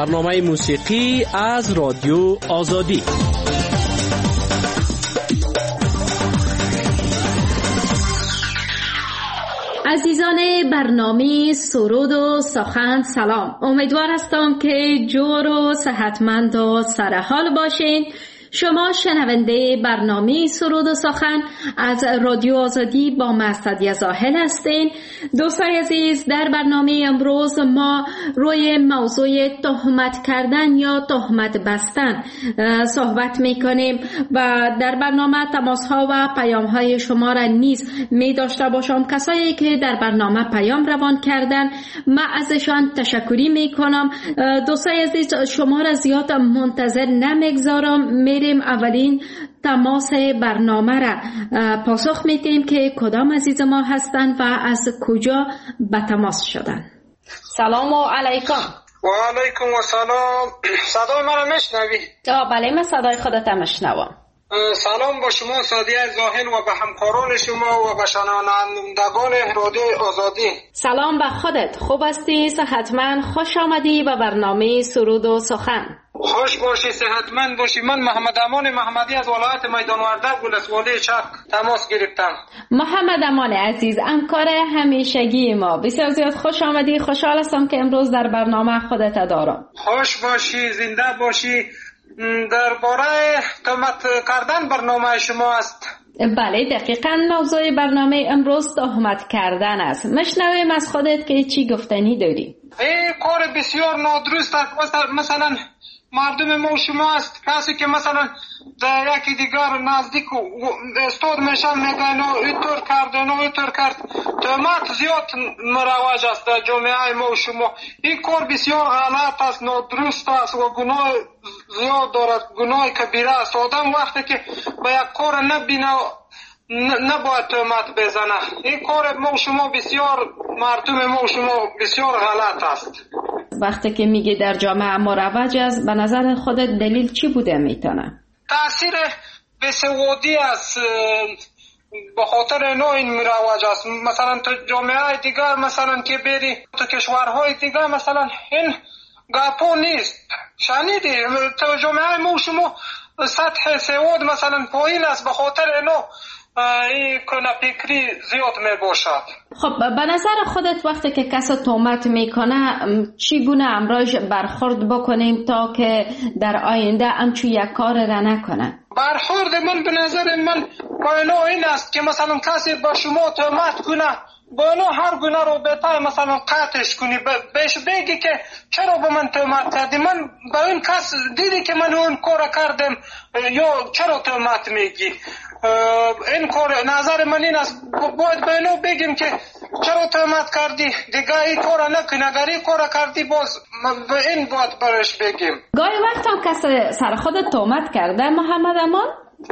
برنامه موسیقی از رادیو آزادی. عزیزان برنامه سرود و سخن سلام. امیدوار هستم که جور و صحتمند و سرحال باشین. شما شنونده برنامه سرود و سخن از رادیو آزادی با مقصدی زاهل هستین. دوستان عزیز، در برنامه امروز ما روی موضوع تهمت کردن یا تهمت بستن صحبت میکنیم و در برنامه تماس‌ها و پیام‌های شما را نیز می داشته باشم. کسایی که در برنامه پیام روان کردن من ازشان تشکری میکنم. دوستان عزیز، شما را زیاد منتظر نمیگذارم، اولین تماس برنامه را پاسخ میدیم که کدام عزیز ما هستند و از کجا به تماس شدن. سلام علیکم. و علیکم السلام. صدای من را میشنوی؟ بله، من صدای خودت میشنوم. سلام با شما سادیه زاهل و به همکاران شما و به شنوندگان رادیو آزادی. سلام به خودت. خوب هستی؟ صحتمند؟ خوش آمدی به برنامه سرود و سخن. خوش باشی، صحتمند باشی. من محمد امان محمدی از ولایت میدان ورده گلسوالی چک تماس گرفتم. محمد امان عزیز، همکار همیشگی ما، بسیار زیاد خوش آمدی. خوشحال هستم که امروز در برنامه خودت دارم. خوش باشی، زنده باشی. درباره تهمت کردن برنامه شما است. بله، دقیقاً موضوع برنامه امروز تهمت کردن است. مشنویم از خودت که چی گفتنی داری. این کار بسیار نادرست است. مثلا مردم ما شما است کسی که مثلا در یکی دیگر نزدیک استاد میشن میگن اینطور کرد اینطور کرد. تهمت زیاد مروج است در جامعه ما شما. این کار بسیار غلط است، نادرست است و گناه زیاد دارد، گناه کبیره است. آدم وقتی که به یک کار نبینه نباید تهمت بزنه. این کار ما شما بسیار، مردم ما شما بسیار غلط است. وقتی که میگی در جامعه مروج است، به نظر خودت دلیل چی بوده میتونه؟ تأثیر بیسوادی است، به خاطر نوع این مروج است. مثلا تو جامعه دیگر مثلا که بری تو کشورهای دیگر مثلا این گپو نیست. شنیدی تو جامعه ما شما سطح سواد مثلا پایین است، به خاطر اینو این کنفکری زیاد می باشد. خب به نظر خودت وقتی که کسی تهمت میکنه چی گونه امراش برخورد بکنیم تا که در آینده همچون یک کار را نکنه؟ برخورد من به نظر من با این است که مثلا کسی با شما تهمت کنه، با اینو هر گونه رو بهتر مثلا قطعش کنی، بهش بگی که چرا با من تهمت کردی، من با این کس دیدی که من اون کار کردم یا چرا تهمت میگی. این کار نظر من این است، باید به اینو بگیم که چرا تهمت کردی، دیگه این کار نکن، اگر این کار کردی باز به این باید برش بگیم. گاهی وقت هم کسی سر خود تهمت کرده محمد امان؟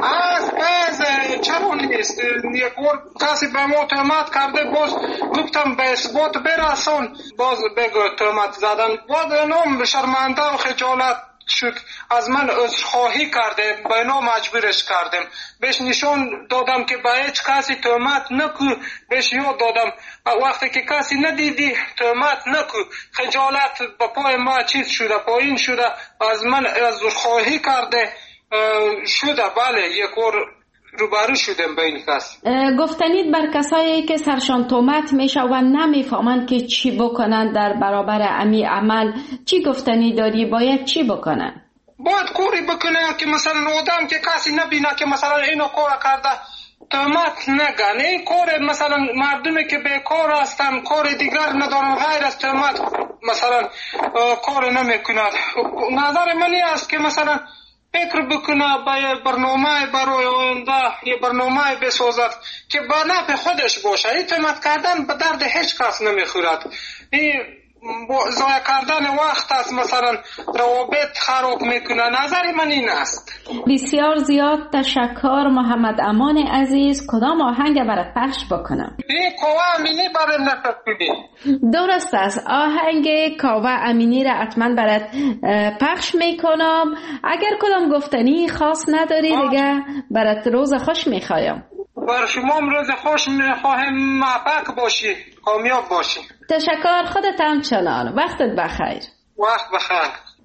از چرا نیست، یک بار کسی به ما تهمت کرده باز گفتم به اثبات برسون، باز بگو تهمت زدن. باز اینو شرمنده و خجالت شد، از من عذرخواهی کرده، به اینا مجبورش کردم، بهش نشون دادم که به هیچ کسی تهمت نکو، بهش یاد دادم وقتی که کسی ندیدی تهمت نکو. خجالت به پای ما چیز شده، پایین شده، از من عذرخواهی کرده شده. بله، یک بار روبرو شدم به این کس. گفتنید بر کسایی که سرشان تهمت میشه و نمیفهمن که چی بکنن در برابر امی عمل، چی گفتنی داری؟ باید چی بکنن؟ باید کاری بکنه که مثلا آدم که کسی نبینه که مثلا اینو کار کرده تهمت نگن. این کار مثلا مردمی که بیکار هستن، کار دیگر ندارن غیر از تهمت مثلا کار نمیکنند. نظر منی است که مثلا فکر بکنه به برنامه برای آینده، یه برنامه بسازد که به نفع خودش باشه. این تهمت کردن به درد هیچ کس نمیخورد. این ضایع کردن وقت است، مثلا روابط خراب میکنه. نظر من این است. بسیار زیاد تشکر محمد امان عزیز. کدام آهنگ برای پخش بکنم؟ این کاوه امینی برای نفرکنی. درست است، آهنگ کاوه امینی را حتما برات پخش میکنم. اگر کدام گفتنی خاص نداری دیگه برات روز خوش میخوایم. بر شما روز خوش میخواهم، موفق باشی، کامیاب باشی. تشکر، خودت همچنان. وقتت بخیر. وقت بخیر.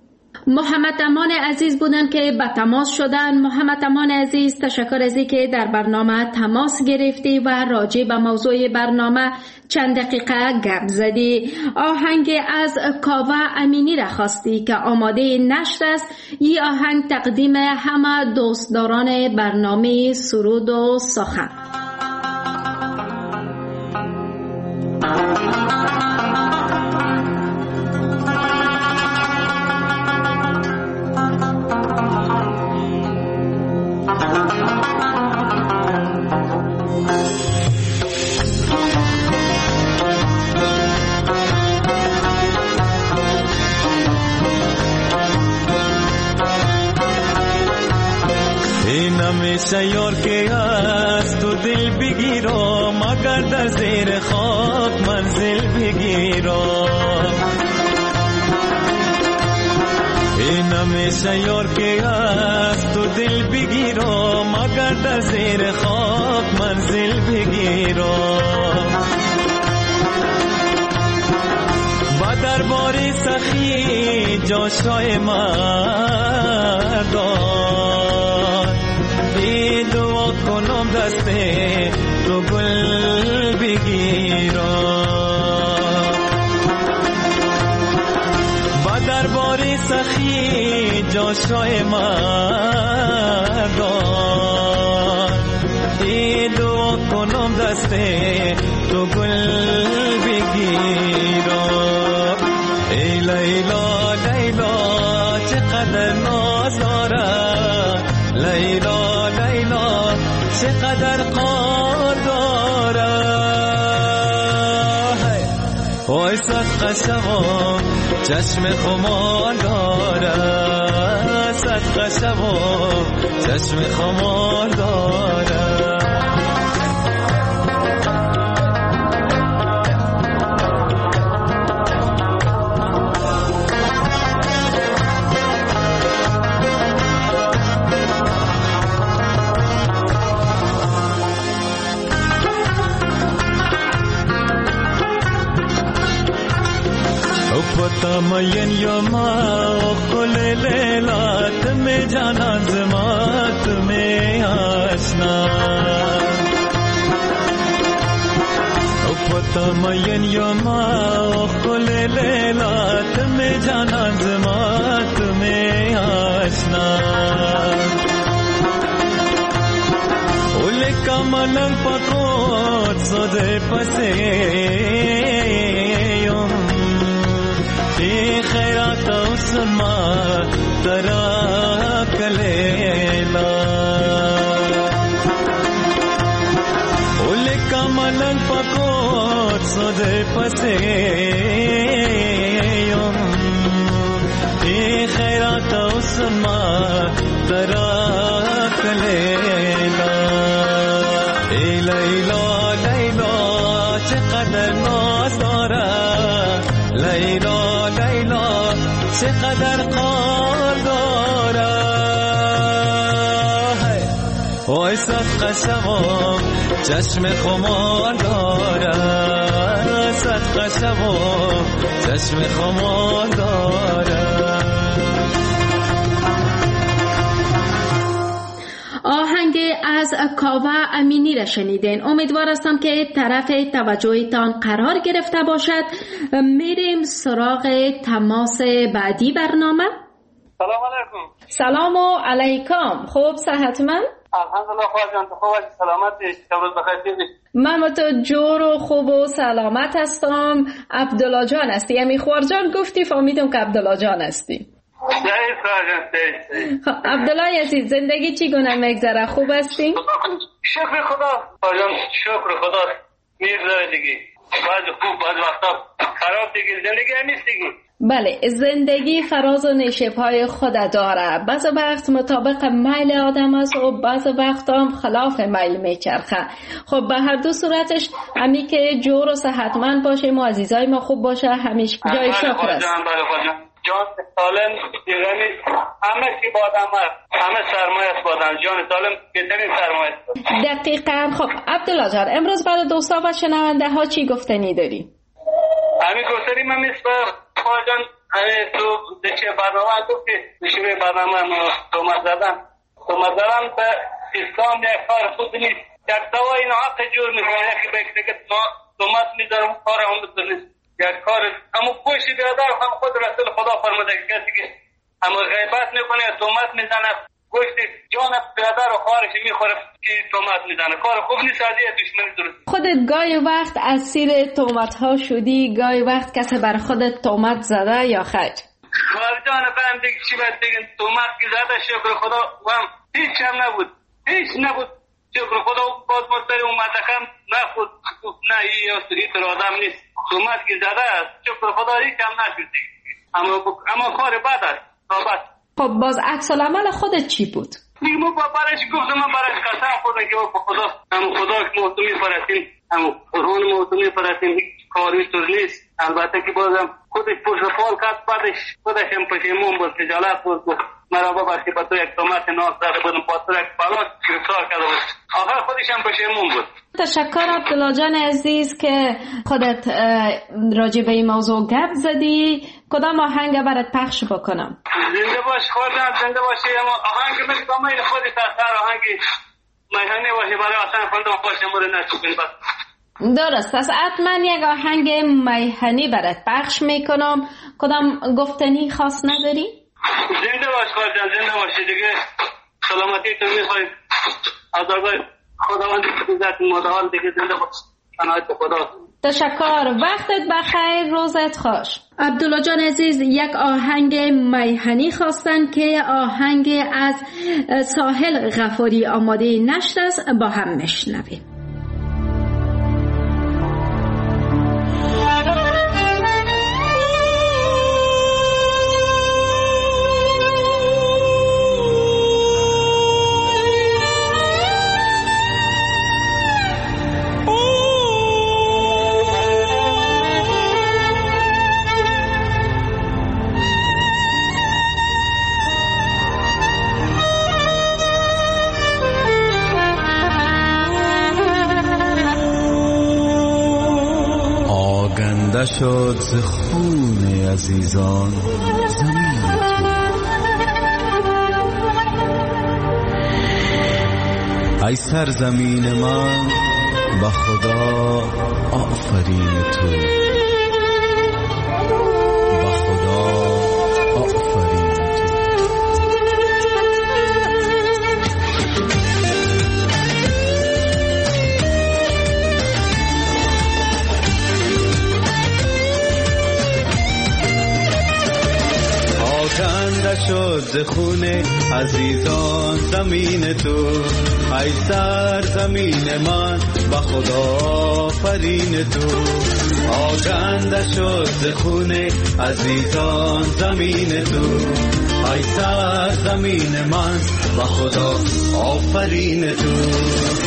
محمد امان عزیز بودن که به تماس شدن. محمد امان عزیز، تشکر از اینکه در برنامه تماس گرفتی و راجع به موضوع برنامه چند دقیقه گپ زدی. آهنگ از کاوه امینی را خواستی که آماده نشر است. این آهنگ تقدیم همه دوستداران برنامه سرود و سخن. شیار که از تو دل بگیرم مگر در زیر خاک منزل بگیرم. این همیشه یار که از تو دل بگیرم مگر در زیر خاک منزل بگیرم. و دربار سخی جاشای مردان دعا کنم دست تو گل بگیرم. و دربار سخی جاشای مردان دعا کنم دست تو گل بگیرم. ای لیلا لیلا چقدر ناز دارد، لیلا لیلا چقدر قار دارد. وای صدقه شوم چشم خمار دارد، صدقه شوم چشم خمار دارد. تمین یوما کل لیلا تمہیں جانا زمات میں آشنا. تمین یوما کل لیلا تمہیں جانا زمات میں آشنا. اولے کا ملنگ پکوت سودے پسے خیرات اسما ترا کلیلا. اولے کا ملنگ پکوت سودے پسے خیرات اسما ترا کلیلا. ای لیلا لیلا چقدر ناز دارد، لیلا لیلا چقدر قار دارد. وای صدقه شوم چشم خمار دارد، صدقه شوم چشم خمار دارد. آهنگ از کاوه امینی را شنیدین. امیدوار هستم که طرف توجهتان قرار گرفته باشد. میریم سراغ تماس بعدی برنامه. سلام علیکم. سلام علیکم. خوب صحتمند؟ الحمدلله خواهد جان. تو خوب هستی؟ سلامت هستی؟ روز بخیر هستی؟ من تو جور و خوب و سلامت هستم. عبدالله جان هستی؟ یعنی خوار جان گفتی فهمیدم که عبدالله جان هستی. عبدالله عزیز زندگی چی گونه میگذره؟ خوب هستی؟ شکر خدا جان، شکر خدا. میگذره دیگه، بعض خوب بعض وقتا خراب دیگه. زندگی همیست دیگه. بله، زندگی فراز و نشیب‌های خود داره. بعض وقت مطابق میل آدم است و بعض وقت هم خلاف میل میچرخه. خب به هر دو صورتش همی که جور و صحتمند باشیم و عزیزای ما خوب باشه همیشه جای شکر است. جان سالم دیگه همه چی بادم هست، همه سرمایه است بادم. جان سالم بهترین سرمایه است. دقیقاً. خب عبدالله جان امروز برای دوستا و شنونده ها چی گفتنی داری؟ همین گفتنی من مثل جان تو چه برنامه تو که شروع برنامه تومت زدن به اسلام یک کار خود نیست. یک دوا این حق جور میکنه که بکته که تومت میذارم کار هم نیست. یک کار همون پوشی بیادر هم خود رسول خدا فرموده که کسی که همون غیبت میکنه تومت میزنه گوشت جان بیادر و خارش میخوره که تومت میزنه کار خوب نیست. از یه دشمنی درست. خودت گاهی وقت اسیر تومت ها شدی؟ گاهی وقت کسی بر خودت تومت زده یا خیر؟ جان فهم دیگه چی باید دیگه تومت که زده شکر خدا و هم هیچ هم نبود شکر خدا باز مستری اومده کم نخود نه این تر آدم نیست. تومت که زده است شکر خدا هیچ هم نشد دیگه اما کار بد است. خب باز عکس العمل خودت چی بود؟ دیگه ما برایش گفتم من برایش قسم خودم که با خدا خدا که موضوع میپرستیم قرآن موضوع میپرستیم هیچ کاریش طور نیست. البته که بازم خودش پشت فال کرد بعدش خودش هم پشیمون بود خجالت بود مرا ببخشی با تو یک تومت ناز زده بودم با تو یک بلاش گرفتار کرده بود آخر خودش هم پشیمون بود. تشکر عبدالله جان عزیز که خودت راجع به این موضوع گپ زدی. کدام آهنگ برات پخش بکنم؟ زنده باش خودم زنده باشی. اما آهنگ من با من خودت اثر آهنگی میهنی باشی برای اصلا خودم خوشم رو نچوبین بس. درست است. حتما یک آهنگ میهنی برات پخش میکنم. کدام گفتنی خاص نداری؟ زنده باش خودم زنده باشی دیگه سلامتی تو میخواید از آقای خداوند عزت متعال دیگه زنده باش. قناعت به خدا. تشکر. وقتت بخیر. روزت خوش. عبدالله جان عزیز یک آهنگ میهنی خواستن که آهنگ از ساحل غفاری آماده نشت است. با هم میشنویم. شد ز خون عزیزان زمین تو ای سرزمین من با خدا آفرین تو با خدا آفرین تو. آکنده شد ز خون عزیزان زمین تو ای سرزمین من با خدا آفرین تو. آکنده شد ز خون عزیزان زمین تو ای سرزمین من با خدا آفرین تو.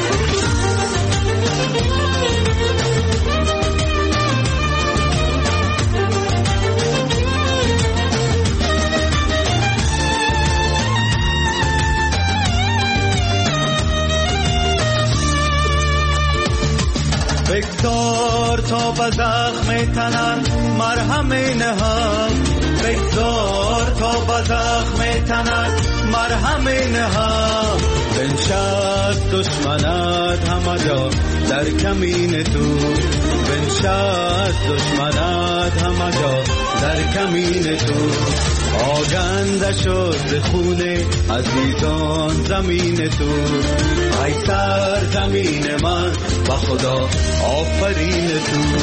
بگذار تا به زخم تنم مرهم نهم بگذار تا به زخم تنم مرهم نهم بنشست دشمنت همه جا در کمین تو بنشست دشمنت همه جا در کمین تو. آگنده شد ز خون عزیزان زمین تو ای سرزمین من با خدا آفرین تو.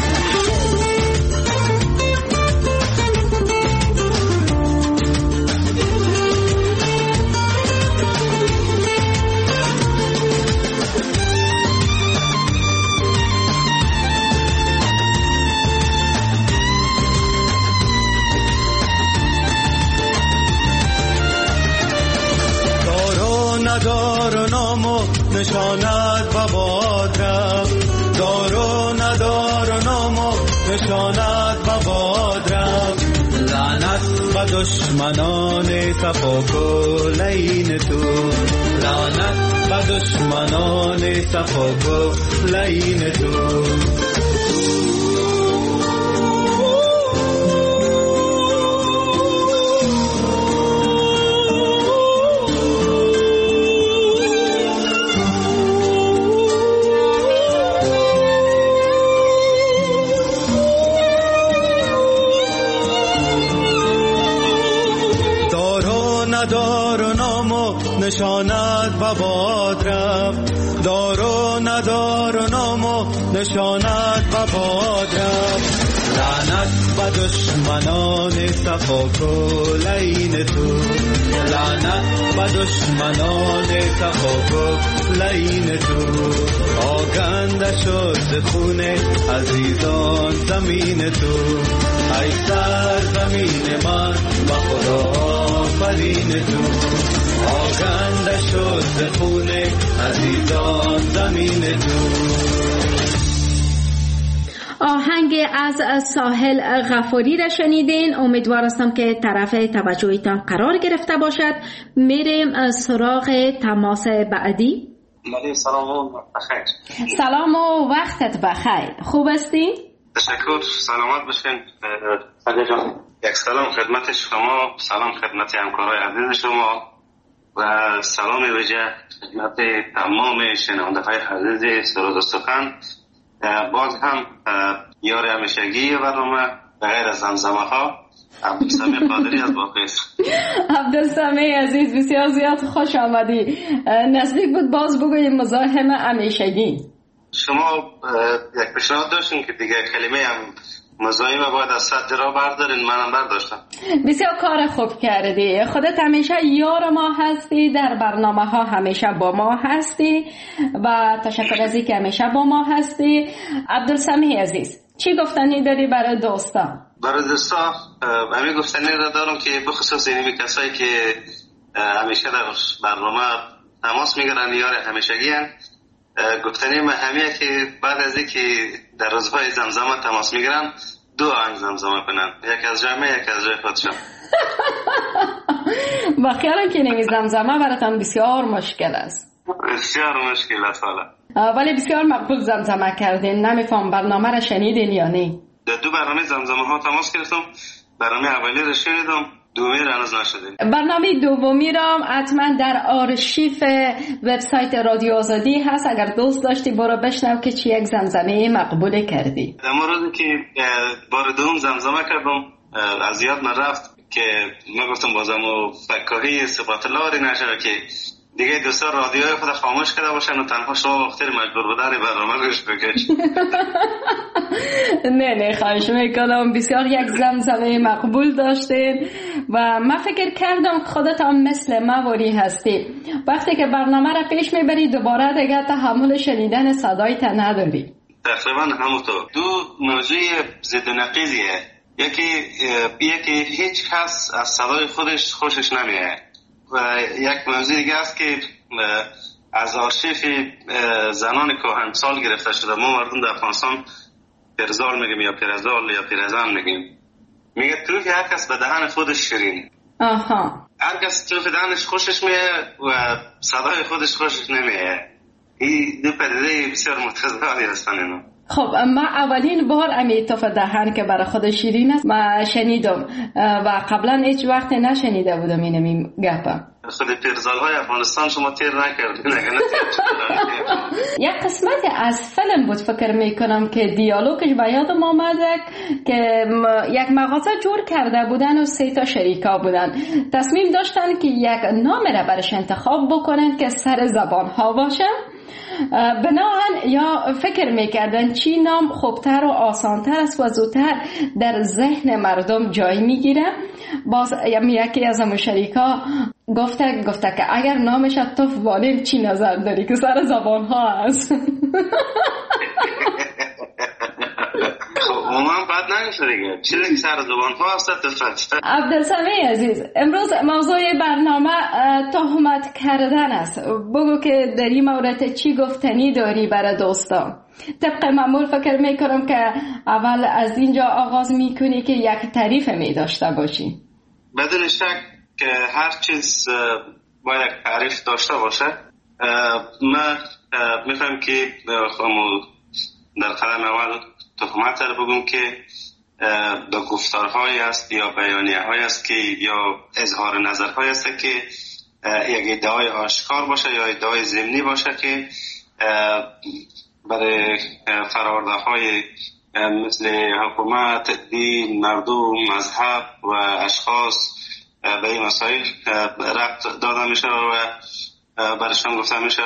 ندار و نام و نشانت و باد رفت دار و ندار و نام و نشانت و باد رفت لعنت و دشمنان صفا کلین تو لعنت و دشمنان صفا کلین تو. بباد رفت، دار و ندار و نام و نشانت بباد رفت. لعنت به دشمنان تفاکر لعین تو، لعنت به دشمنان تفاکر لعین تو. آگنده شد خون عزیزان زمین تو، ای سر زمین من و خدا آفرین تو. آگنده شد خون عزیزان زمین تو. آهنگ از ساحل غفاری را شنیدین. امیدوار هستم که طرف توجهتان قرار گرفته باشد. میریم سراغ تماس بعدی. سلام و بخیر. سلام و وقتت بخیر. خوب هستی؟ تشکر، سلامت باشین. علی جان، یک سلام خدمت شما، سلام خدمت همکارای عزیز شما و سلام ویژه خدمت تمام شنونده‌های عزیز سرود و سخن. باز هم یار همیشگی برنامه غیر از زمزمه ها عبدالسمیع قادری از باقیس. عبدالسمیع عزیز، بسیار زیاد خوش آمدی. نزدیک بود باز بگویم مزاحم همیشگی. شما یک پیشنهاد داشتین که دیگه کلمه هم مزاحم باید از صد را بردارین، منم برداشتم. بسیار کار خوب کردی. خودت همیشه یار ما هستی، در برنامه ها همیشه با ما هستی و تشکر از اینکه همیشه با ما هستی. عبدالسمیع عزیز، چی گفتنی داری برای دوستان؟ برای دوستان همین گفتنی را دارم که بخصوص اینمی کسایی که همیشه در برنامه تماس میگیرن، یار همیشگی هن، گفتنی من همیه که بعد از اینکه در روزهای زمزمه تماس میگیرن 2 آهنگ زمزمه کنن، یک از جامعه یک از جای خودشان. با خیالم که نمی زمزمه براتان بسیار مشکل است. بسیار مشکل است حالا، ولی بسیار مقبول زمزمه کردین. نمیفهم برنامه را شنیدین یا نه؟ در 2 برنامه زمزمه ها تماس گرفتم. برنامه اولی را شنیدم، دومی را هنوز نشدیم. برنامه دومی را حتما در آرشیف وبسایت رادیو آزادی هست، اگر دوست داشتی برو بشنو که چی یک زمزمه مقبول کردی. در مورد که بار دوم زمزمه کردم از یاد من رفت که من گفتم بازم و فکاهی صفات الله نشه که دیگه دوستان رادیوی خود خاموش کرده باشن و تنها شما وقتی مجبور بودن برنامه روش بکش. نه خواهش میکنم. بسیار یک زمزمه مقبول داشتین و من فکر کردم خودت هم مثل مواری هستی، وقتی که برنامه را پیش میبری دوباره دیگه تحمل شنیدن صدایت نداری. تقریبا همونطور. 2 موضوع ضد و نقیضیه. یکی هیچ کس از صدای خودش خوشش نمیاد و یک موضوع دیگه است که از آرشیف زنان کهنسال گرفته شده. ما مردم در افغانستان پرزال میگیم یا پرزال یا پرزان میگیم. میگه توف هر کس به دهن خودش شیرین. هر کس توف دهنش خوشش میاد و صدای خودش خوشش نمیاد. این 2 پدیده بسیار متضادی هستن اینا. خب من اولین بار امی توف دهن که برای خود شیرین است من شنیدم و قبلا هیچ وقت نشنیده بودم این گپا. خود پیرزال‌های افغانستان شما تیر نکردین. یک قسمت از فیلم بود فکر میکنم که دیالوگش به یادم آمد که یک مغازه جور کرده بودن و 3 تا شریکا بودن، تصمیم داشتن که یک نام را برش انتخاب بکنن که سر زبان ها باشه. بناهن یا فکر میکردن چی نام خوبتر و آسانتر است و زودتر در ذهن مردم جای میگیره. باز یکی از شریکا گفته که اگر نامش توف والیم چی نظر داری که سر زبان ها هست. من بعد نمیشه دیگه چیزی که سر زبان ها هست. عبدالسمیع عزیز، امروز موضوع برنامه تهمت کردن است. بگو که در این مورد چی گفتنی داری برای دوستان. طبق معمول فکر میکنم که اول از اینجا آغاز میکنی که یک تعریف می داشته باشی. بدون شک که هر چیز باید یک تعریف داشته باشه. من میفهم که در قدم اول تهمت رو بگم که با گفتارهایی است یا بیانیه‌هایی است که یا اظهار نظرهایی است که یک ادعای آشکار باشه یا ادعای ضمنی باشه که برای فرآورده‌های مثل حکومت، دین، مردم، مذهب و اشخاص به این مسائل ربط داده میشه و برشان گفته میشه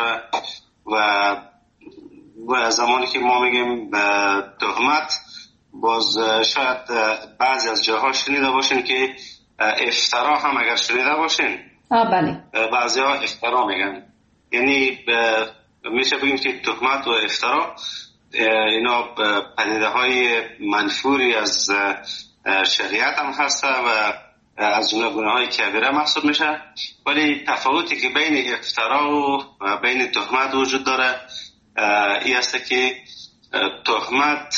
و زمانی که ما میگیم تهمت، باز شاید بعضی از جاها شنیده باشین که افترا هم اگر شنیده باشین. بله. بعضی ها افترا میگن، یعنی میشه بگیم که تهمت و افترا اینا پدیده های منفوری از شریعت هم هسته و از جمله گناه های کبیره محسوب میشه. ولی تفاوتی که بین افترا و بین تهمت وجود داره این است که تهمت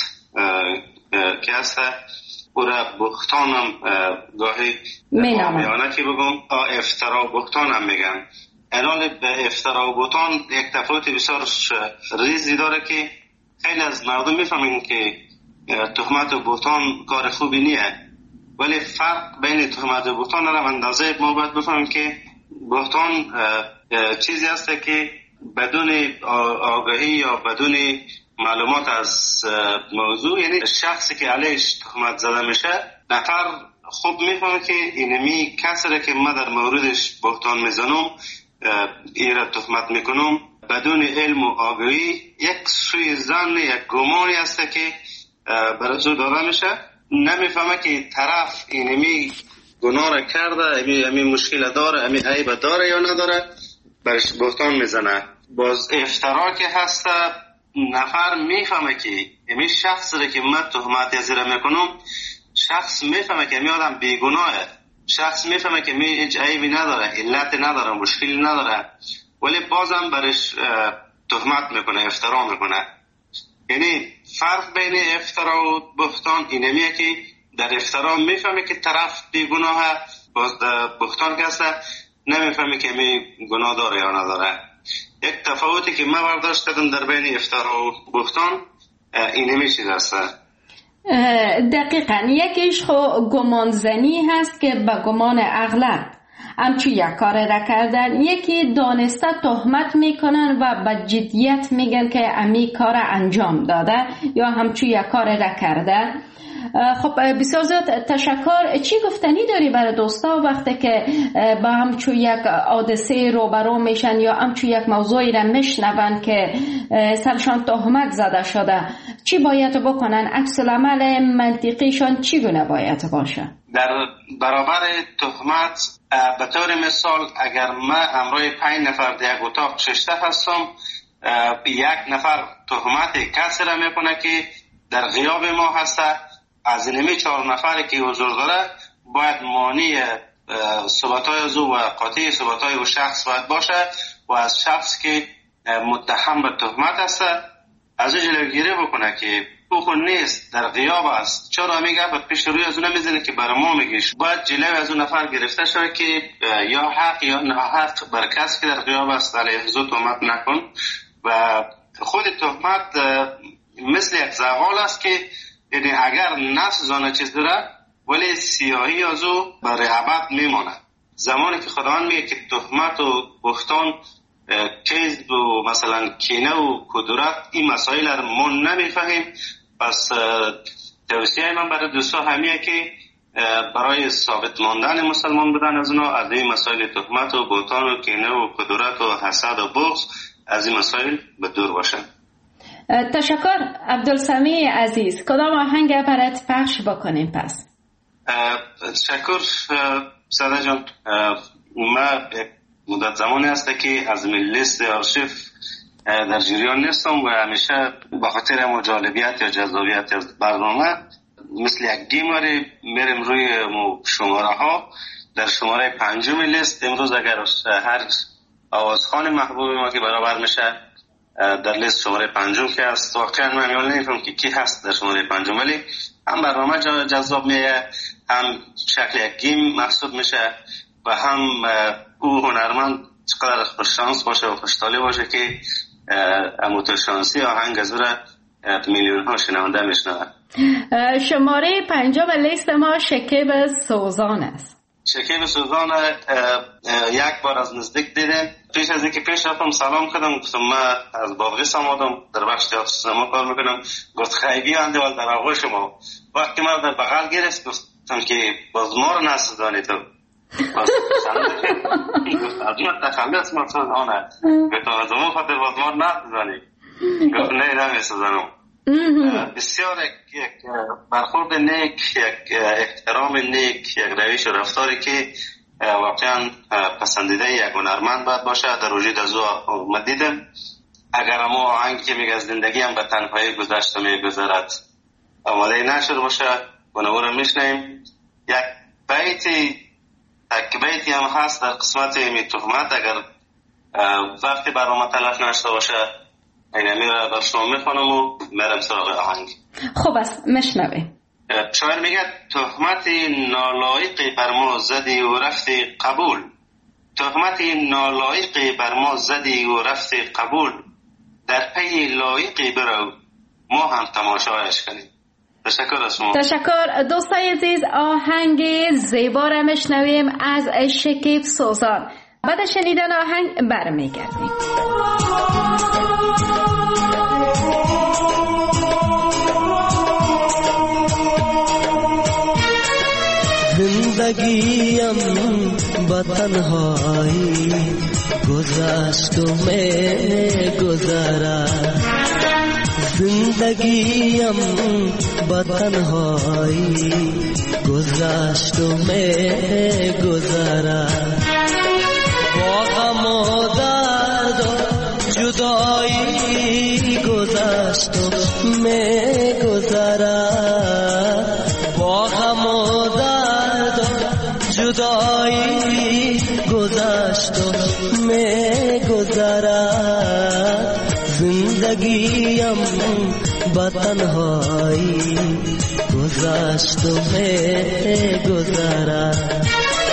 که هست او را بهتان هم گاهی میانه که بگم افترا و بهتان هم میگن. الان به افترا و بهتان یک تفاوت بسیار ریزی داره که خیلی از مردم میفهمین که تهمت و بهتان کار خوبی نیه، ولی فرق بین تهمت و بهتان را اندازه ما باید بفهمیم که بهتان چیزی هست که بدون آگاهی یا بدون معلومات از موضوع، یعنی شخصی که علیش تهمت زده میشه نفر خوب میفهمه که اینمی کسی که ما در موردش بهتان میزنم این را تهمت میکنم بدون علم و آگاهی یک سوی ظن، یک گمانی هست که برای داده میشه. نمیفهمه که طرف اینمی گناه را کرده، امی مشکل داره، امی عیب داره یا نداره، برش بهتان میزنه. باز افترا که هست نفر میفهمه که امی شخص را که من تهمت زیر میکنم شخص میفهمه که امی آدم بیگناهه، شخص میفهمه که امی هیچ عیبی نداره، علت نداره، مشکلی نداره، ولی بازم برش تهمت میکنه، افترا میکنه. یعنی فرق بین افترا و بهتان اینمیه که در افترا میفهمه که طرف بیگناهه، باز در بهتان کسه نمیفهمه که می گناه داره یا نداره. یک تفاوتی که من برداشت کردم در بین افترا و بهتان اینمی چیز هست. دقیقاً یکیش گمانزنی هست که به گمان اغلب همچون یک کار را کردن، یکی دانسته تهمت میکنن و به جدیت میگن که امی کار انجام داده یا همچون یک کار را کرده. خب بسیار زیاد تشکر. چی گفتنی داری برای دوستا وقتی که با همچون یک حادثه روبرو میشن یا همچون یک موضوعی را میشنون که سرشان تهمت زده شده، چی باید بکنن؟ عکس العمل منطقیشان چگونه باید باشه؟ در برابر تهمت به طور مثال اگر من همراه 5 نفر در یک اتاق نشسته هستم، یک نفر تهمت کسی را میکنه که در غیاب ما هسته، از اینمی 4 نفری که حضور داره باید مانی ثباتای از او و قاطع ثباتای او شخص باید باشه و از شخص که متهم به تهمت هست از او جلوگیری بکنه که او خود نیست، در غیاب است. چرا میگه به پیش روی از اون میزنه که برای ما میگیش. باید جلوی از اون نفر گرفته شده که یا حق یا ناحق بر کسی که در غیاب است علیه او تهمت نکن. و خود تهمت مثل یک زغال است که یعنی اگر نفس زانه چیز داره ولی سیاهی از او برای ابد میمانه. زمانی که خداوند میگه که تهمت و بهتان کذب و مثلا کینه و کدورت این مسائل رو ما نمیفهمیم، پس توصیه من برای دوستا همیه که برای ثابت ماندن مسلمان بودن از اونا از این مسائل تهمت و بهتان و کینه و کدورت و حسد و بغض از این مسائل به دور باشن. تشکر عبدالسمیع عزیز. کدام آهنگ برات پخش بکنیم پس؟ تشکر ساده جان. ما مدت زمانی هسته که از لیست آرشیو در جریان نیستم و همیشه به خاطر مجالبیت یا جذابیت از برنامه مثل یک گیماری میریم روی شماره ها. در شماره 5 لیست امروز اگر هر آوازخوان محبوب ما که برابر میشه در لیست شماره 5 که هست، واقعا من میال نمیفهم که کی هست در شماره 5، ولی هم برنامه جذاب میه، هم شکل یک گیم محسوب میشه و هم او هنرمند چقدر خوششانس باشه و خوشحالی باشه که موتورشانسی آهنگ از او را میلیون ها شنونده میشنوه. شماره 5 لیست ما شکیب سوزان است. شکیب سوزان یک بار از نزدیک دیدم. پیش از اینکه پیش رفتم سلام کردم، گفتم من از بابغیس آمدم، در بخش تئاتر سینما کار میکنم. گفت خیلی اندوال در آغوش شما. وقتی من در بغل گرفت گفتم که باز ما رو نسوزانی تو. تخلص مقصود آنه گفتم از اون خاطر باز ما نزنیم گفت نه نمیشه زنم. بسیار یک برخورد نیک، یک احترام نیک، یک روش و رفتاری که واقعا پسندیده یک هنرمند باید باشه در وجود از او دیدم. اگر ما آهنگی که میگه زندگی هم به تنهایی گذشته میگذرد آماده نشد باشه و نورا میشنیم. یک بیتی هم هست در قسمت می تهمت، اگر وقتی برنامه تلف نشده باشه این میره بر شما میخونم و میرم سراغ آهنگ. خوب است مشنویم. شاعر میگه تهمت نالایقی بر ما زدی و رفتی قبول، تهمت نالایقی بر ما زدی و رفتی قبول، در پی لایقی برو ما هم تماشایش کنیم. تشکر از شما. تشکر دوستای عزیز. آهنگ زیبا را میشنویم از شکیب سوزان. بعد شنیدن آهنگ برمیگردیم. زندگیم با تنهایی گذشت و می گذرد، زندگیم با تنهایی گذشت و می گذرد، با غم و درد و جدایی گذشت و می گذرد، با غم و درد و جدایی گذشت و می گذرد، زندگیم با تنهایی گذشت و می گذرد،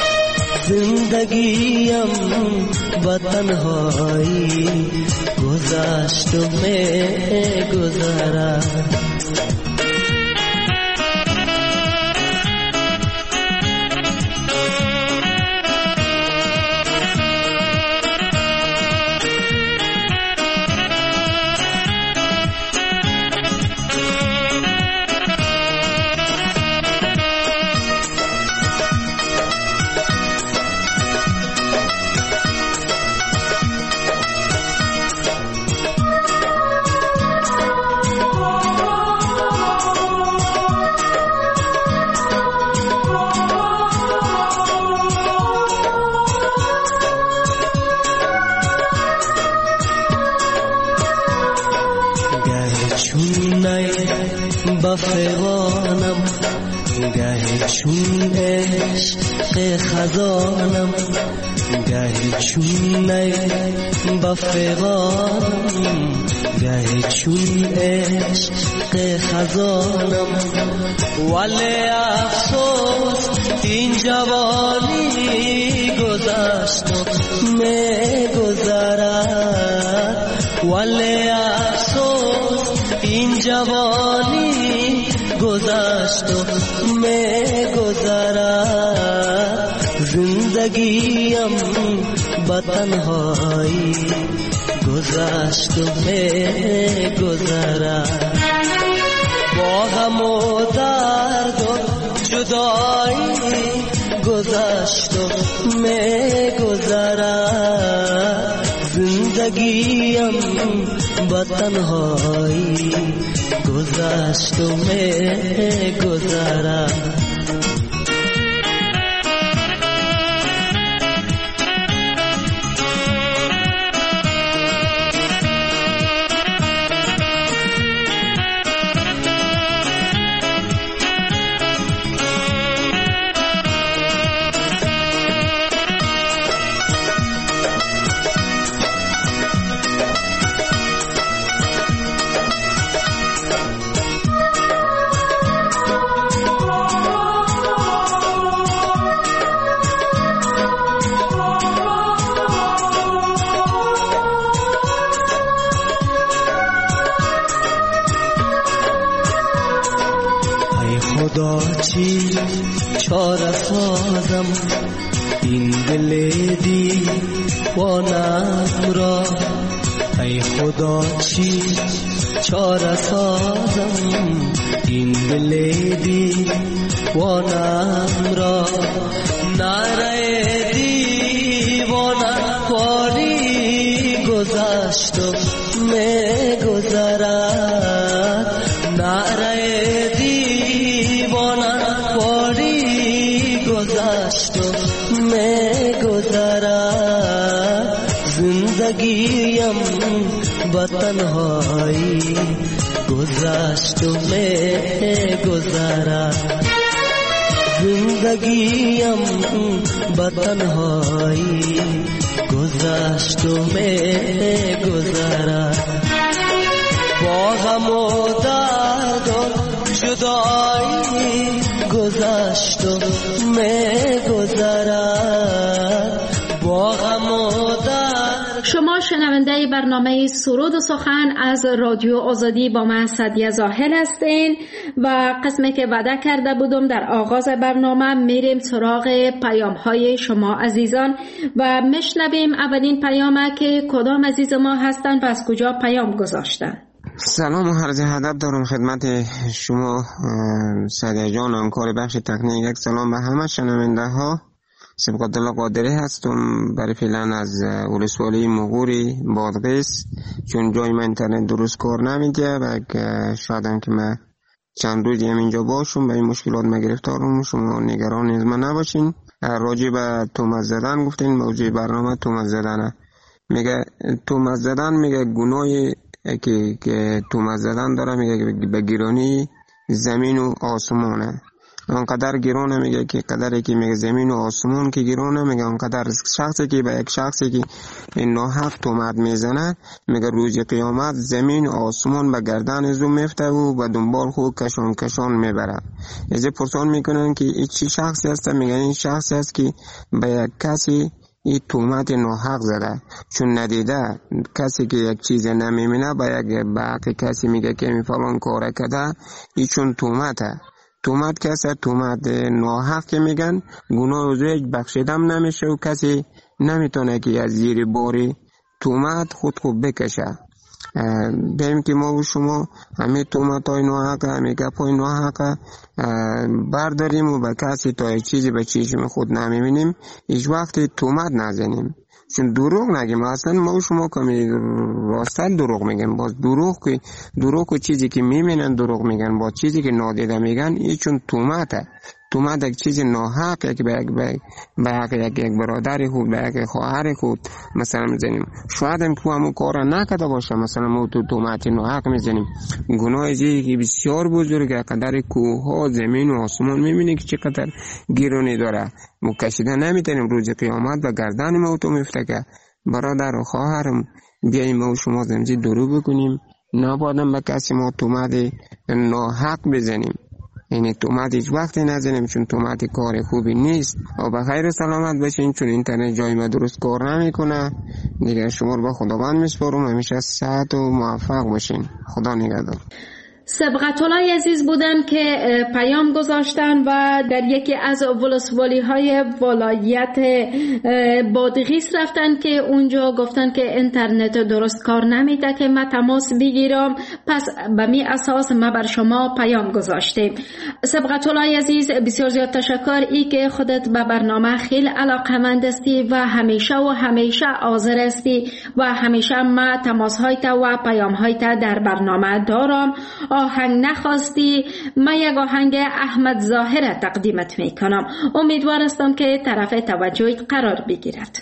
زندگیم با تنهایی گذشت و می گذرد. بفغانم گه چون عشق خزانم، گه چون بفغانم گه چون عشق خزانم، ولی افسوس این جوانی گذشت و می گذرد، ولی افسوس این جوانی گذشت و می گذرد، زندگیم با تنهایی گذشت و می گذرد، با غم و درد و جدایی گذشت و می گذرد، زندگیم با تنهایی گذشت و می گذرد. چی چاره سازم این دل دیوانم را، ای خدا چی چاره سازم این دل دیوانم را، نعره دیوانه خواری گذشت و میگذرد نعره دیوانه خواری گذشت و میگذرد زندگیم با تنهایی گذشت و میگذرد زندگیم با تنهایی گذشت و میگذرد با غم و درد و جدایی گذشت و میگذرد با غم و درد. شما شنونده برنامه سرود و سخن از رادیو آزادی با من سعدیه زاهل هستین و قسمی که وعده کرده بودم در آغاز برنامه میریم سراغ پیام های شما عزیزان و میشنویم اولین پیامه که کدام عزیز ما هستن و از کجا پیام گذاشتن. سلام و عرض ادب دارم خدمت شما سعدیه جان، همکار بخش تکنیک. یک سلام به همه شنونده ها. سبقت الله قادری هستم، برای فعلا از ولسوالی مغوری بادغیس، چون جای من اینترنت درست کار نمیده و شاید هم که من چند روزی هم اینجا باشم به این مشکلات ما گرفتارم. شما نگران از من نباشین. راجع به تهمت زدن گفتین، موضوع برنامه تهمت زدنه. میگه تهمت زدن، میگه گناهی که تهمت زدن داره، میگه به گرانی زمین و آسمانه. اونقدر گرانه، میگه که قدری که میگه زمین و آسمان که گرانه، میگه اونقدر شخصی که به یک شخصی که ناحق تهمت میزنه، میگه روز قیامت زمین و آسمان به گردن از او میفته و به دنبال خود کشان میبره. از پرسان میکنن که این چی شخصی هست؟ میگه این شخصی است که به یک کسی این تهمت ناحق زده، چون ندیده کسی که یک چیز نمیمینه به یک کسی میگه که می فلان کار کرده، این چون تهمته. تهمت کسی تهمت ناحق که میگن گناه روزی بخشیدم نمیشه و کسی نمیتونه که از زیر باری تهمت خود بکشه. بیم که ما و شما همه تهمت های ناحق، همه گپ های ناحق برداریم و به کسی تا یک چیزی به چشم خود نمیبینیم، هیچ وقت تهمت نزنیم، چون دروغ نگیم. اصلا ما و شما کمی راستن دروغ میگن، باز دروغ و چیزی که میبینن دروغ میگن، با چیزی که نادیده میگن، این چون تهمته. تهمت یک چیز ناحق که به یک برادر خود، به یک خواهر خود مثلا میزنیم. شاید هم تو همون کار نکرده باشه، مثلا ما تو تهمت ناحق میزنیم. گناه که بسیار بزرگه، قدر کوه ها زمین و آسمان میبینی که چقدر گیرانی داره. ما کشیده نمیتونیم، روز قیامت به گردن ما تو میفته که برادر و خواهرم بیاییم ما و شما زمزی درو بکنیم. نبایدم به کسی ما تهمت ناحق بزنیم، یعنی تهمت هیچ وقت نزنیم، چون تهمت کار خوبی نیست. و به خیر و سلامت باشین، چون اینترنت جای ما درست کار نمیکنه. دیگه شما رو به خداوند میسپارم، همیشه صحت و موفق باشین. خدا نگهدار. سبقت الله عزیز بودن که پیام گذاشتن و در یکی از ولسوالی های ولایت بادغیس رفتن که اونجا گفتن که اینترنت درست کار نمیده که ما تماس بگیرم، پس به می اساس ما بر شما پیام گذاشتیم. سبقت الله عزیز بسیار زیاد تشکر ای که خودت به برنامه خیلی علاقمند هستی و همیشه حاضر هستی و همیشه ما تماس هایت و پیام هایت در برنامه دارم. آهنگ نخواستی، من یک آهنگ احمد ظاهر تقدیمت میکنم. امیدوار هستم که طرف توجهت قرار بگیرد.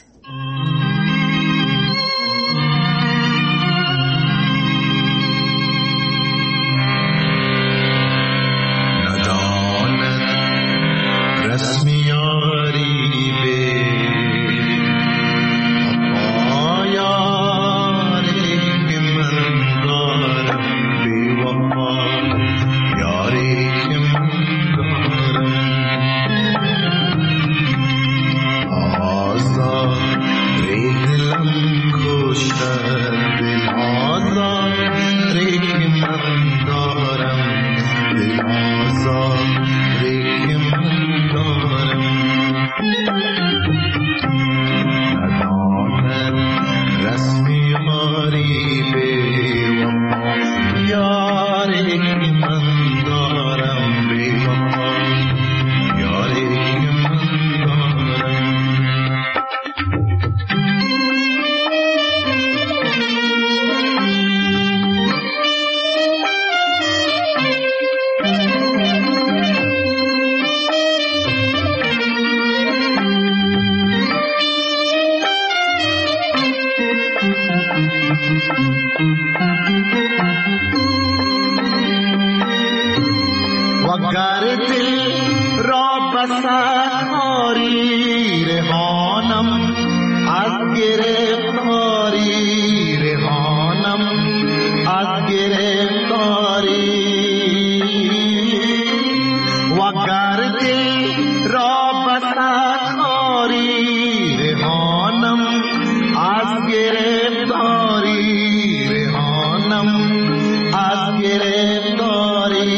Allah وگر دل را بساری رهانم از گرفتاری، رهانم از گرفتاری. وگر دل را بساری رهانم از گرفتاری، رهانم از گرفتاری.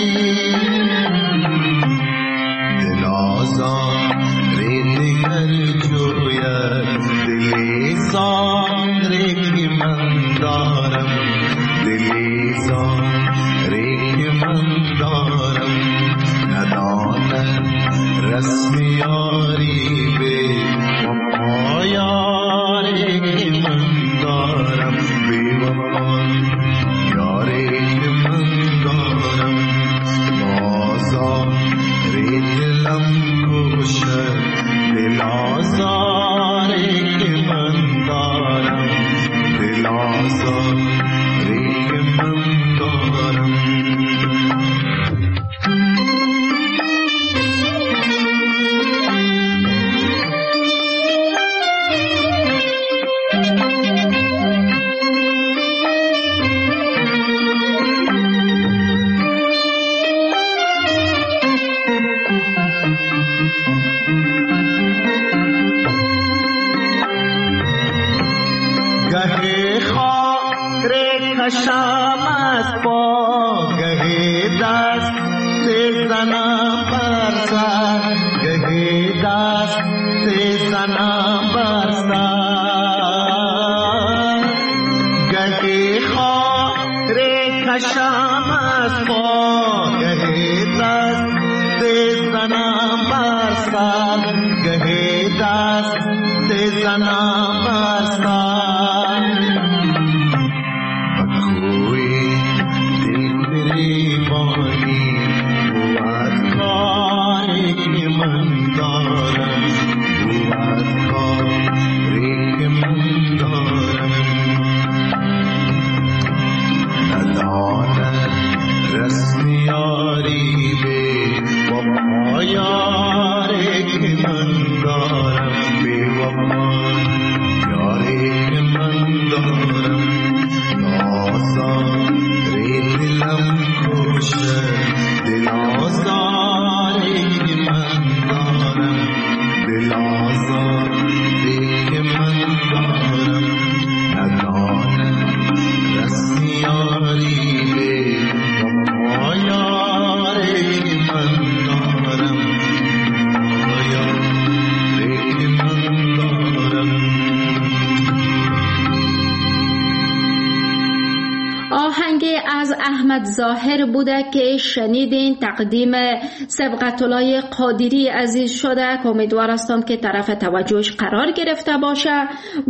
احمد ظاهر بوده که شنیدین، تقدیم سبقت‌الله قادری عزیز شده که امیدوار هستم که طرف توجهش قرار گرفته باشه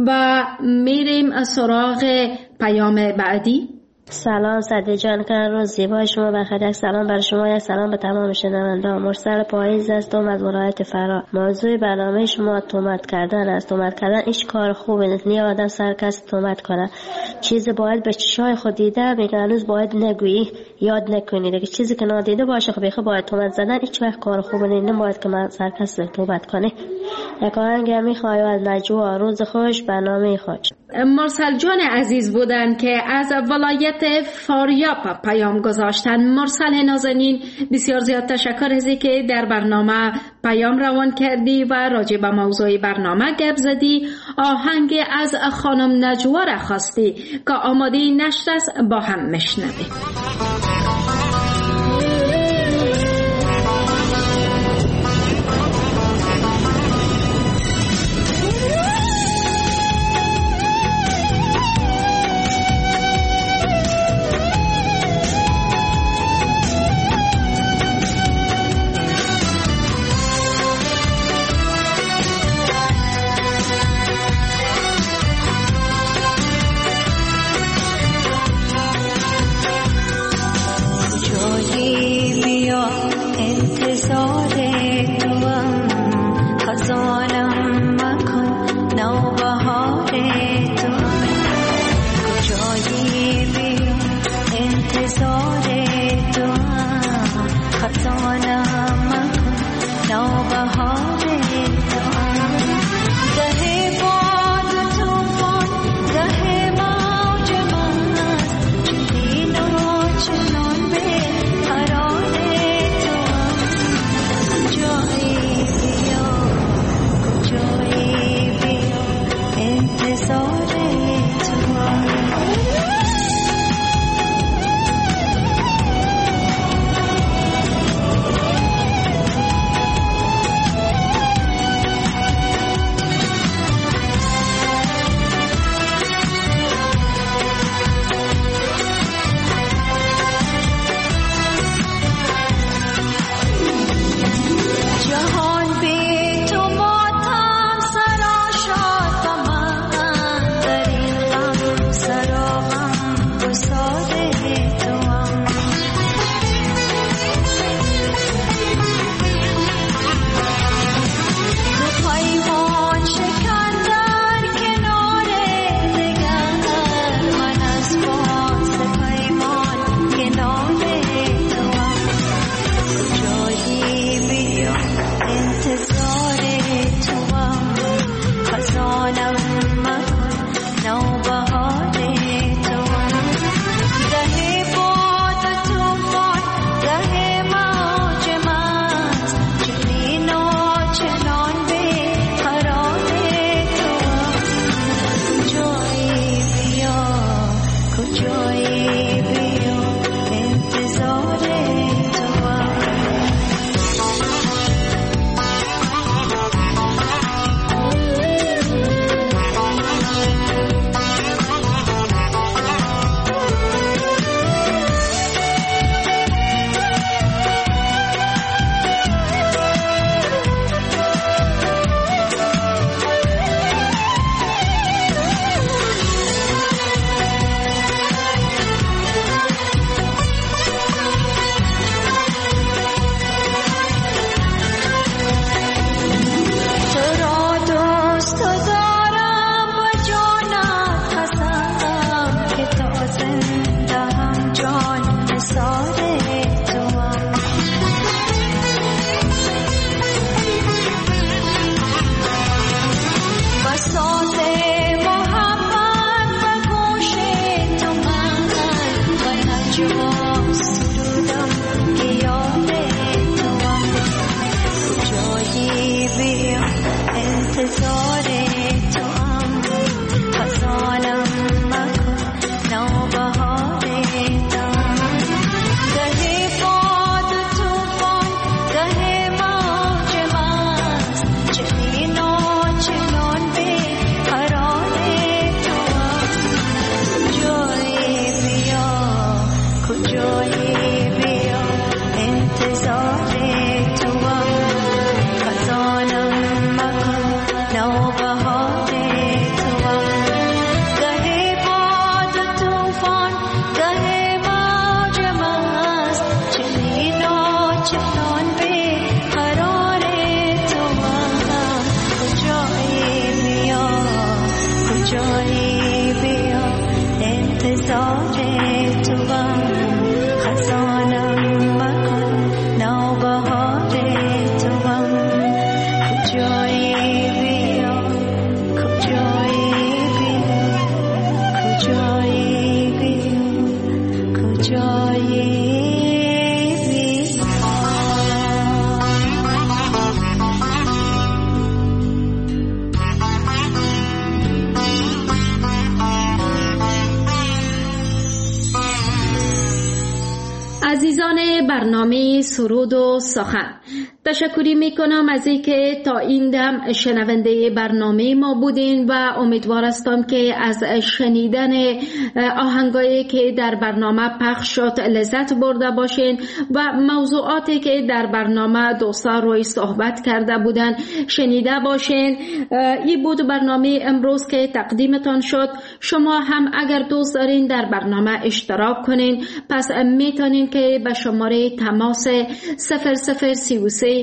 و میریم سراغ پیام بعدی. سلام صدیق جان، روز زیبای شما بخیر. یک سلام برای شما، یک سلام به تمام شنوندگان. مرسل پاییز هستم از ولایت فرا. موضوع برنامه شما تهمت کردن است. تهمت کردن هیچ کار خوبی نیست. نه آدم سر کس تهمت کنه. چیزی باید به چشای خود دیده میگه، هنوز باید نگویی، یاد نکنی. دیگه چیزی که نادیده باشه خب بخواد باید تهمت زدن هیچ وقت کار خوبی نیست. نباید که من سر کس تهمت کنی. یک آهنگ میخوام از نجوا، روز خوش، برنامه خوش. مرسل جان عزیز بودن که از ولایت فاریاب پیام گذاشتن. مرسل نازنین بسیار زیاد تشکر ازی که در برنامه پیام روان کردی و راجع به موضوع برنامه گپ زدی. آهنگ از خانم نجوا را خواستی که آماده نشر است، با هم میشنویم. کجایی بیا انتظار عزیزان برنامه سرود و سخن، تشکری میکنم از اینکه تا این دم شنونده برنامه ما بودین و امیدوار هستم که از شنیدن آهنگایی که در برنامه پخش شد لذت برده باشین و موضوعاتی که در برنامه دوستان روی صحبت کرده بودن شنیده باشین. این بود برنامه امروز که تقدیمتان شد. شما هم اگر دوست دارین در برنامه اشتراک کنین، پس میتونین که به شماره تماس 0033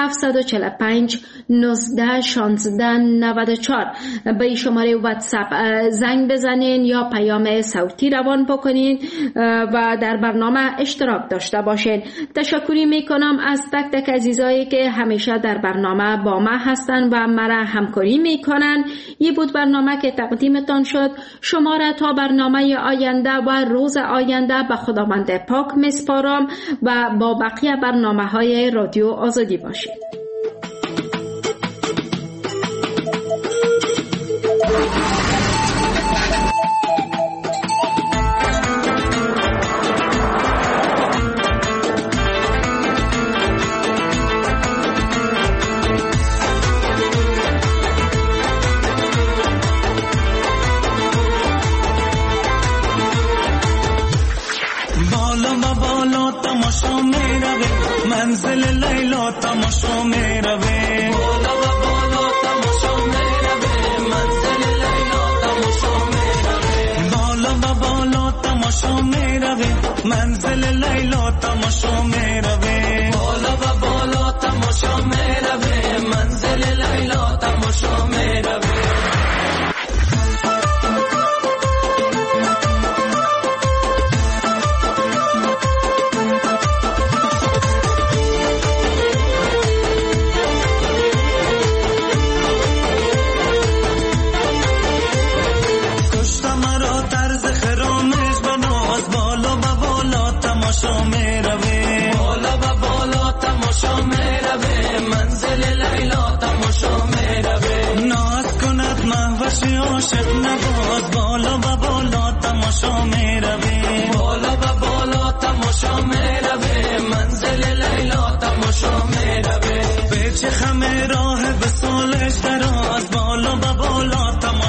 745 19 16 94 به شماره واتساپ زنگ بزنین یا پیام صوتی روان بکنین و در برنامه اشتراک داشته باشین. تشکری میکنم از تک تک عزیزایی که همیشه در برنامه با ما هستن و مرا همکاری میکنن. این بود برنامه که تقدیمتان شد. شما را تا برنامه آینده و روز آینده به خداوند پاک میسپارم و با بقیه برنامه‌های رادیو آزادی باشید. منزل لیلا تماشا می روه، بالا و بالا تماشا می روه، منزل لیلا تماشا می روه، بالا و بالا تماشا می روه، منزل لیلا تماشا می روه، بالا و بالا تماشا می روه، منزل لیلا تماشا می روه. عاشق نباز بالا و بالا تماشا میره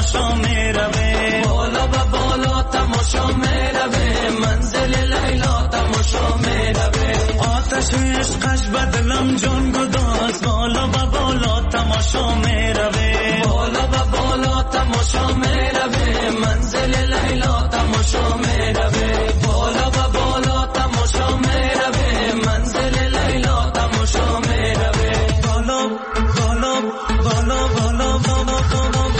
تماشا میروه بالا و بالا تماشا میروه منزل لیلا تماشا میروه آتش عشقش بدلم جان گداز بالا و بالا تماشا میروه بالا و بالا تماشا میروه منزل لیلا تماشا میروه بالا و بالا تماشا میروه منزل لیلا تماشا میروه بالا بالا بالا بالا بالا بالا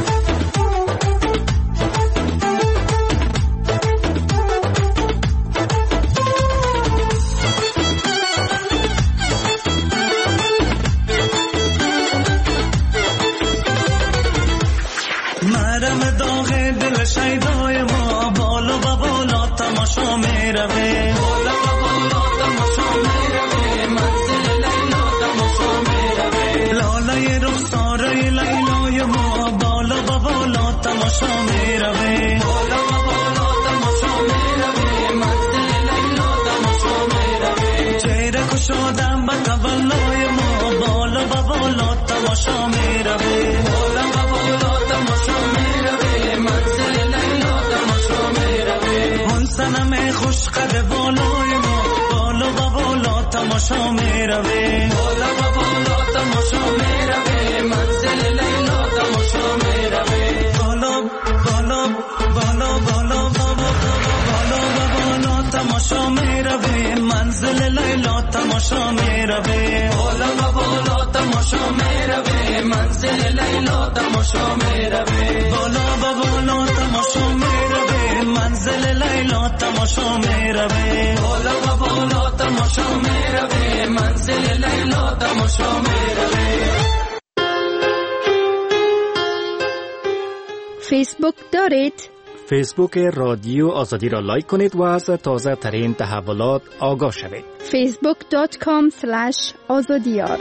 مرم داغ دل شیدای ما بالا و بالا تماشا میروه بالا و بالا تماشا میروه منزل لیلا تماشا میروه لالای رخساره لیلای ما بالا و بالا تماشا میروه بالا و بالا تماشا میروه منزل لیلا تماشا میروه چهره کشادم به تولای ما بالا و بالا تماشا میروه بالا و بالا تماشا میروه منزل لیلا تماشا میروه اون صنم خوش قد بالای ما بالا و بالا تماشا میروه بالا و بالا تماشا میروه منزل لیلا تماشا میروه بالا بالا بالا بالا بالا و بالا تماشا میروه منزل لیلا تماشا میروه بالا و بالا تماشا میروه منزل لیلا تماشا میروه بالا و بالا تماشا میروه منزل لیلا تماشا میروه بالا و بالا تماشا میروه منزل لیلا تماشا میروه فیسبوک دارید؟ فیسبوک رادیو آزادی را لایک کنید و از تازه ترین تحولات آگاه شوید. facebook.com/azadiyar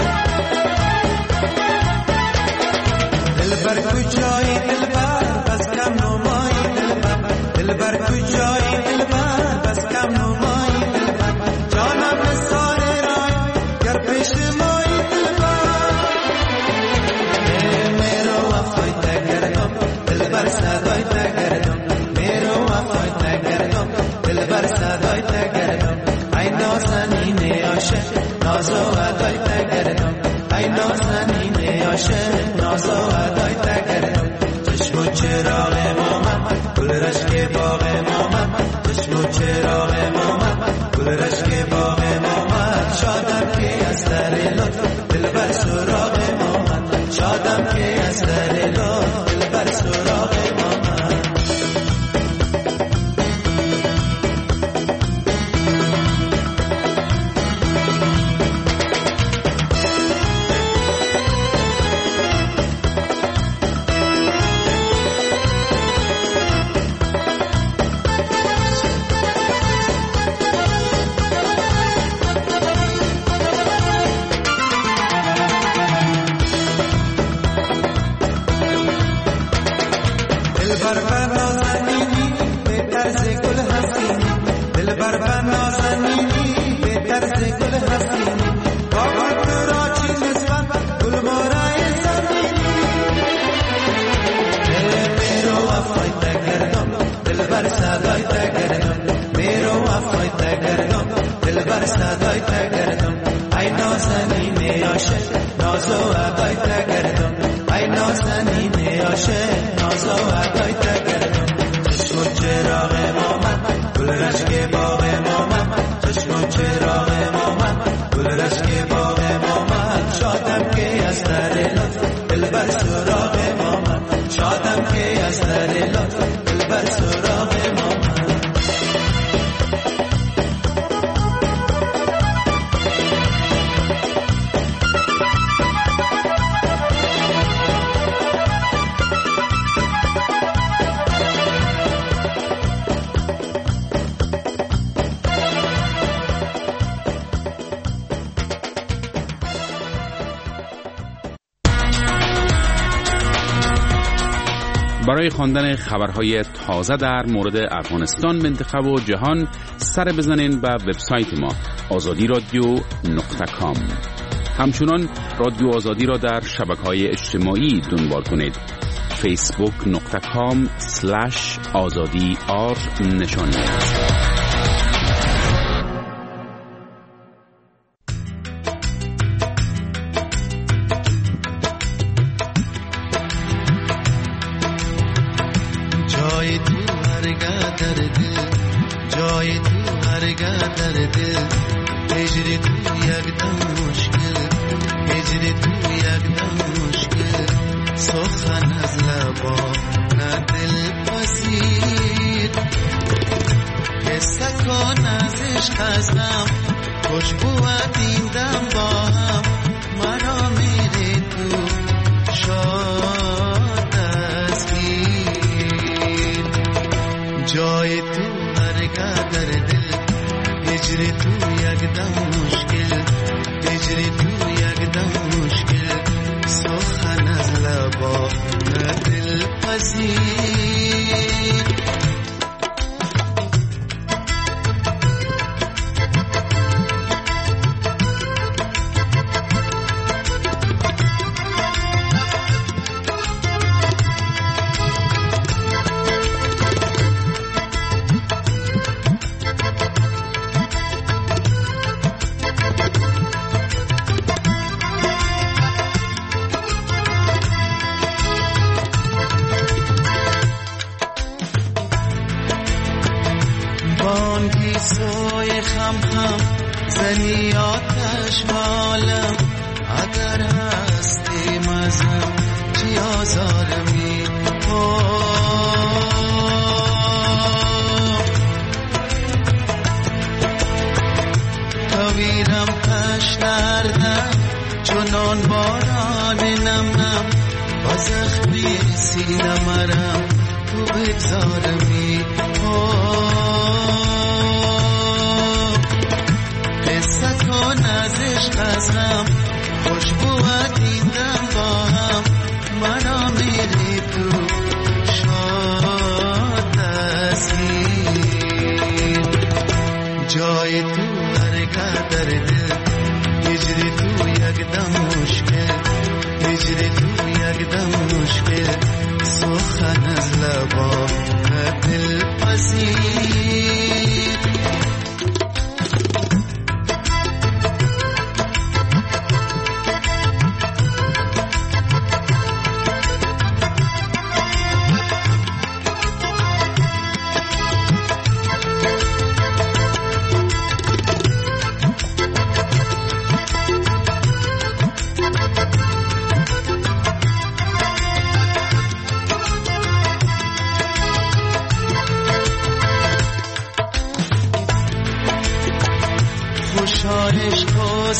دل بر کجای دل بر بس عاشق ناز و ادای تگردم چشم و چراغ مامم گل رشک باغ مامم چشم و چراغ مامم گل رشک باغ مامم شادم که از در لطف دل بر سراغ مامم شادم که از در لطف دل بر سراغ مامم برای خواندن خبرهای تازه در مورد افغانستان، منطقه و جهان سر بزنین به وبسایت ما azadi.radio.com. همچنان رادیو آزادی را در شبکه‌های اجتماعی دنبال کنید. facebook.com/azadi_r نشانی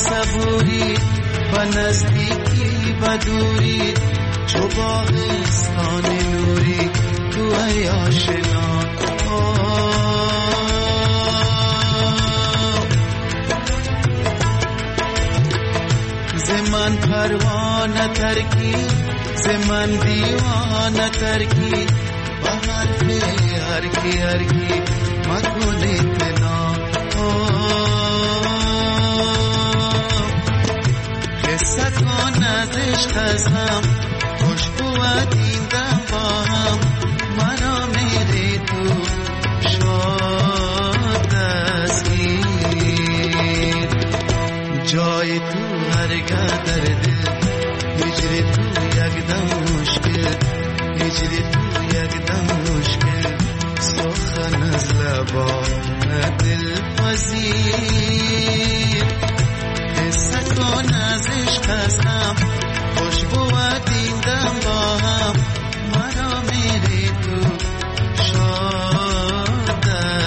صبوری و نزدیکی و دوری چو باغستان نوری تو ای آشنا زمن پروانه ترکی زمن دیوانه ترکی و حرف هرکی مکنی تنا قصه کن از عشق از هم خوشبوت این دم با هم مرا میری تو شاد دستگیر جای تو هرگاه در دل هجری تو یک دم مشکل هجری تو یک دم مشکل سخن از لبان دل پذیر قصه کن از عشق از هم خوشبوت این دم با هم مرا میری تو شاد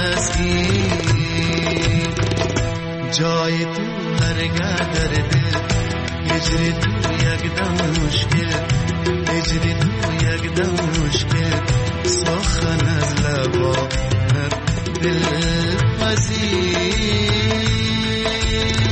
دستگیر جای تو هرگاه در دل هجری تو یک دم مشکل هجری تو یک دم مشکل سخن از لبان دل پذیر